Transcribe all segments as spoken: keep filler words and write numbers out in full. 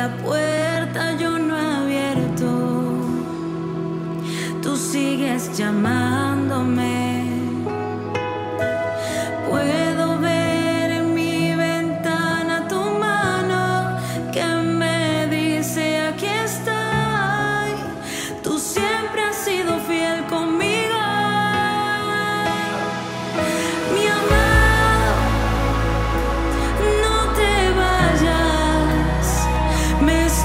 puerta yo no he abierto, tú sigues llamándome. Puedo ver en mi ventana tu mano que me dice aquí estoy. Tú siempre has sido fiel conmigo. Mi amado, no te vayas. Me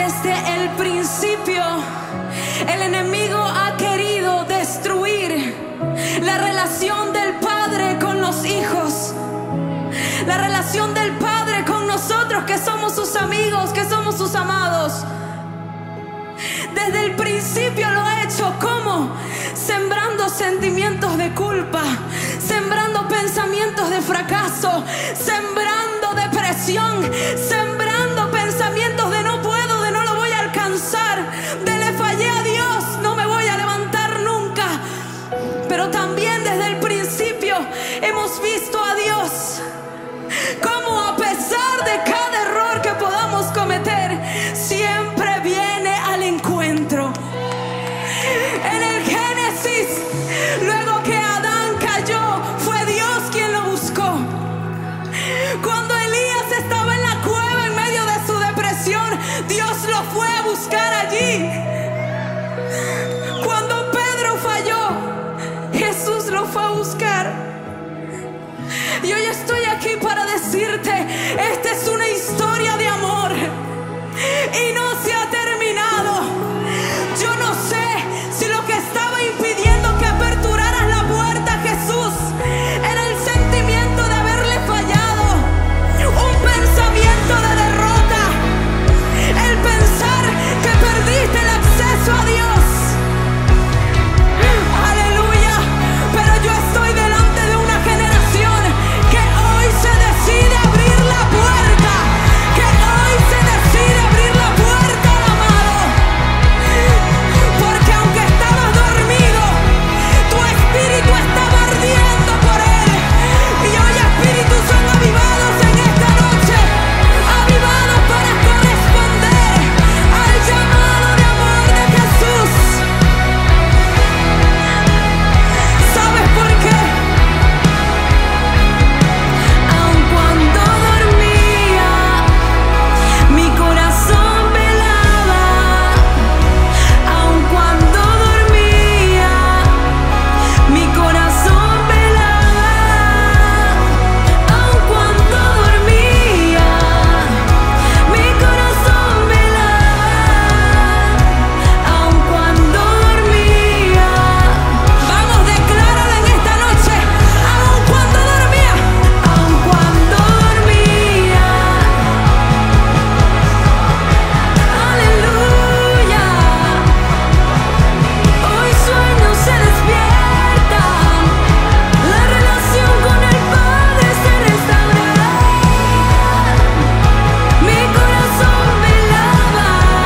Desde el principio, el enemigo ha querido destruir la relación del Padre con los hijos, la relación del Padre con nosotros, que somos sus amigos, que somos sus amados. Desde el principio lo ha hecho. ¿Cómo? Sembrando sentimientos de culpa, sembrando pensamientos de fracaso, sembrando depresión, sembrando pensamientos de no puedo, de no lo voy a alcanzar, de le fallé a Dios, no me voy a levantar nunca. Pero también desde el principio hemos visto a Dios como, a pesar de cada error que podamos cometer, siempre viene al encuentro. En el Génesis, luego que Adán cayó, fue Dios quien lo buscó. Cuando Elías estaba en la cueva en medio de su depresión, Dios lo fue a buscar allí. Cuando Pedro falló, Jesús lo fue a buscar. Y hoy estoy aquí para decirte, esta es una historia de amor y no se ha terminado. Yo no sé si lo que estaba impidiendo que aperturaras la puerta a Jesús era el sentimiento de haberle fallado, un pensamiento de derrota, el pensar que perdiste el acceso a Dios. Aleluya. Pero yo estoy delante de una generación que hoy se decide abrir la puerta, que hoy se decide abrir la puerta al amado. Porque aunque estabas dormido, tu espíritu estaba ardiendo por él. Y hoy espíritus son avivados en esta noche, avivados para corresponder al llamado de amor de Jesús. ¿Sabes por qué? Aun cuando dormía, mi corazón velaba. Aun cuando dormía, mi corazón velaba. Aun cuando dormía, mi corazón velaba. Aun cuando dormía. Vamos, decláralo en esta noche. Aun cuando dormía, aun cuando dormía. Aleluya. Hoy sueños se despiertan, la relación con el Padre se restaurará. Mi corazón velaba.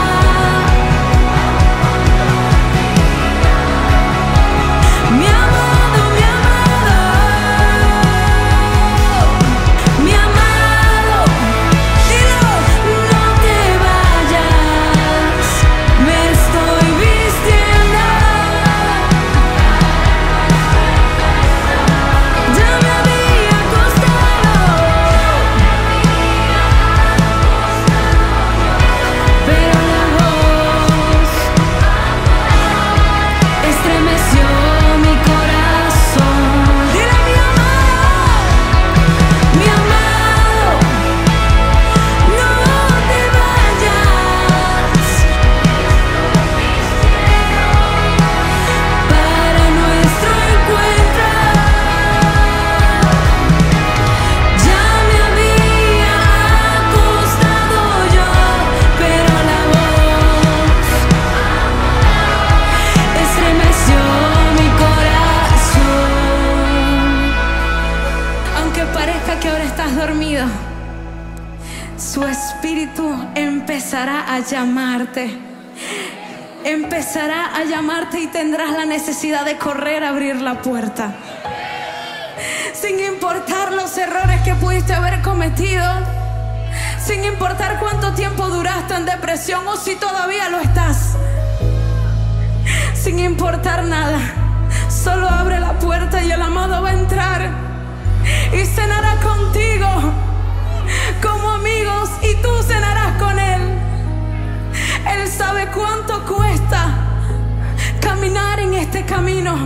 Mi amado, mi amado, mi amado, dilo, no te vayas, me estoy vistiendo. Ya me había acostado, pero la voz estremeció mi corazón. Dile, mi amado, mi amado, no te vayas, para nuestro encuentro. Ya me había acostado yo, pero la voz estremeció mi corazón. Aunque parezca que ahora estás dormido, su espíritu empezará a llamarte. Empezará a llamarte y tendrás la necesidad de correr a abrir la puerta. Sin importar los errores que pudiste haber cometido, sin importar cuánto tiempo duraste en depresión o si todavía lo estás, sin importar nada, solo abre la puerta y el amado va a entrar y cenará contigo como amigos y tú cenarás con él. Él sabe cuánto cuesta caminar en este camino,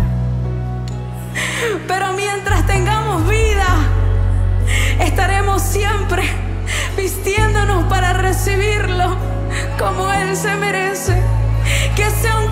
pero mientras tengamos vida, estaremos siempre vistiéndonos para recibirlo como Él se merece, que sea un